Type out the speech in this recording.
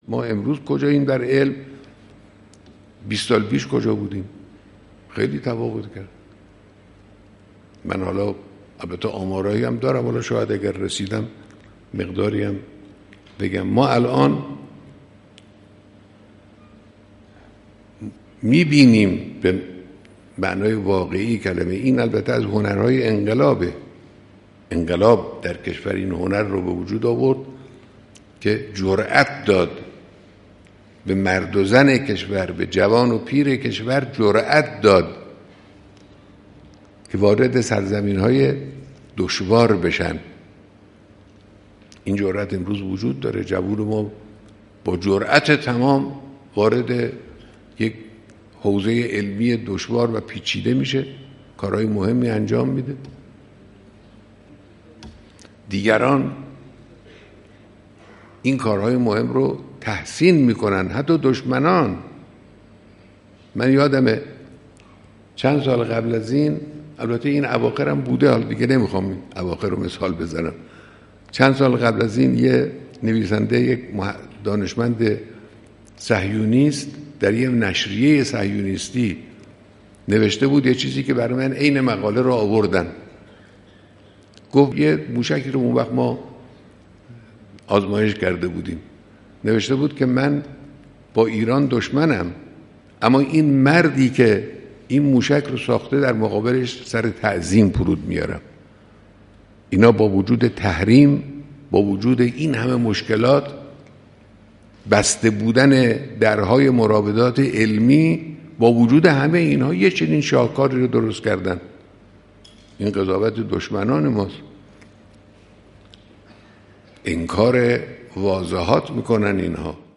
ما امروز کجاییم در علم؟ 20 سال پیش کجا بودیم؟ خیلی تفاوت کرد. من حالا البته آمارایی هم دارم، حالا شاید اگر رسیدم مقداری هم بگم. ما الان میبینیم به معنای واقعی کلمه، این البته از هنرهای انقلابه. انقلاب در کشور این هنر رو به وجود آورد که جرأت داد به مرد و زن کشور، به جوان و پیر کشور جرأت داد که وارد سرزمین‌های دشوار بشن. این جرأت امروز وجود داره. جوان ما با جرأت تمام وارد یک حوزه علمی دشوار و پیچیده میشه، کارهای مهمی انجام میده. دیگران این کارهای مهم رو تحسین میکنن، حتی دشمنان. من یادمه چند سال قبل از این، البته این اواخر هم بوده، حالا دیگه نمیخوام این اواخر رو مثال بزنم، چند سال قبل از این یه نویسنده، یک دانشمند صهیونیست در یه نشریه صهیونیستی نوشته بود یه چیزی که برای من عین مقاله رو آوردن. گفت یه موشکی رو اون وقت ما آزمایش کرده بودیم، نوشته بود که من با ایران دشمنم، اما این مردی که این موشک رو ساخته در مقابلش سر تعظیم فرود میارم. اینا با وجود تحریم، با وجود این همه مشکلات، بسته بودن درهای مراودات علمی، با وجود همه اینها یه چنین شاهکاری رو درست کردن. این قضاوت دشمنان ماست. انکار واضحات میکنن اینها.